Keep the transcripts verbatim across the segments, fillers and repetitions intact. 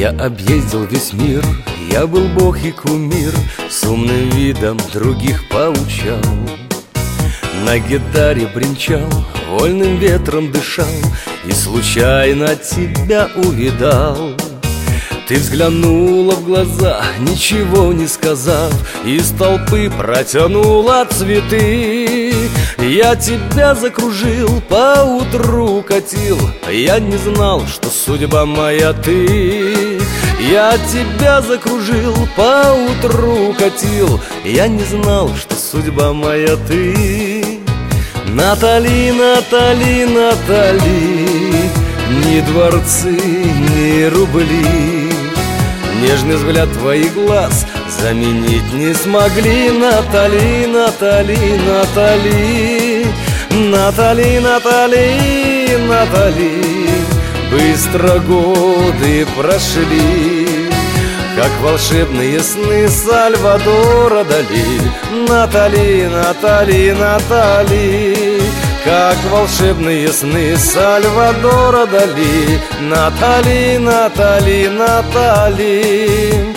Я объездил весь мир, я был бог и кумир, с умным видом других поучал. На гитаре бренчал, вольным ветром дышал и случайно тебя увидал. Ты взглянула в глаза, ничего не сказав, из толпы протянула цветы. Я тебя закружил, поутру катил, я не знал, что судьба моя ты. Я тебя закружил, поутру катил, я не знал, что судьба моя ты. Натали, Натали, Натали, ни дворцы, ни рубли, нежный взгляд твоих глаз заменить не смогли. Натали, Натали, Натали, Натали, Натали, Натали, быстро годы прошли, как волшебные сны Сальвадора Дали. Натали, Натали, Натали, как волшебные сны Сальвадора Дали. Натали, Натали, Натали.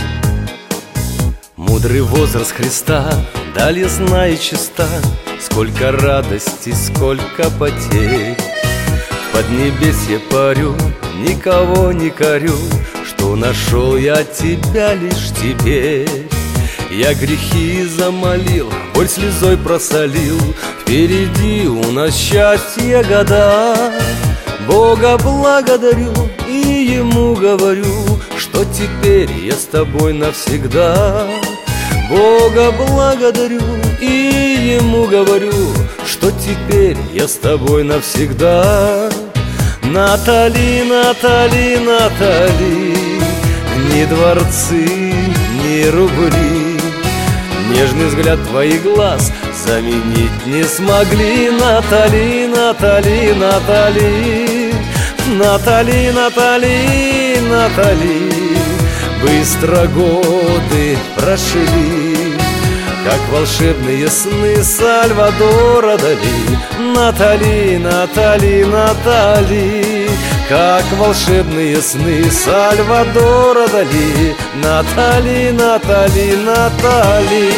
Мудрый возраст Христа, даль ясна и чиста, сколько радости, сколько потерь. В поднебесье парю, никого не корю, что нашел я тебя лишь теперь. Я грехи замолил, боль слезой просолил, впереди у нас счастье года. Бога благодарю и Ему говорю, что теперь я с тобой навсегда. Бога благодарю и Ему говорю, что теперь я с тобой навсегда. Натали, Натали, Натали, ни дворцы, ни рубли, нежный взгляд твоих глаз заменить не смогли. Натали, Натали, Натали, Натали, Натали, Натали, быстро годы прошли, как волшебные сны Сальвадора Дали. Натали, Натали, Натали, как волшебные сны Сальвадора Дали. Натали, Натали, Натали.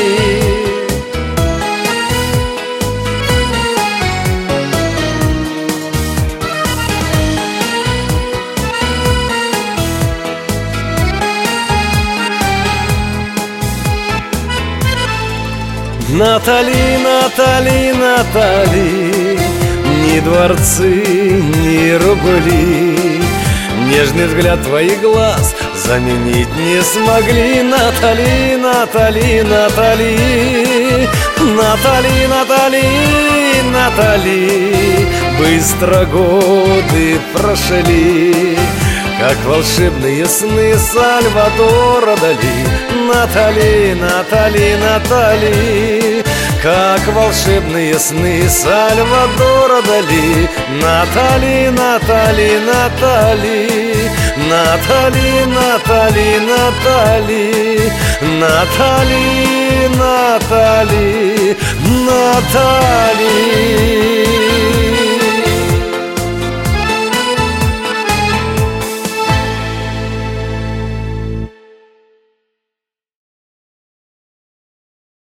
Натали, Натали, Натали, ни дворцы, ни рубли, нежный взгляд твоих глаз заменить не смогли. Натали, Натали, Натали, Натали, Натали, Натали, быстро годы прошли, как волшебные сны Сальвадора Дали. Натали, Натали, Натали, как волшебные сны Сальвадора Дали. Натали, Натали, Натали, Натали, Натали, Натали, Натали, Натали, Натали.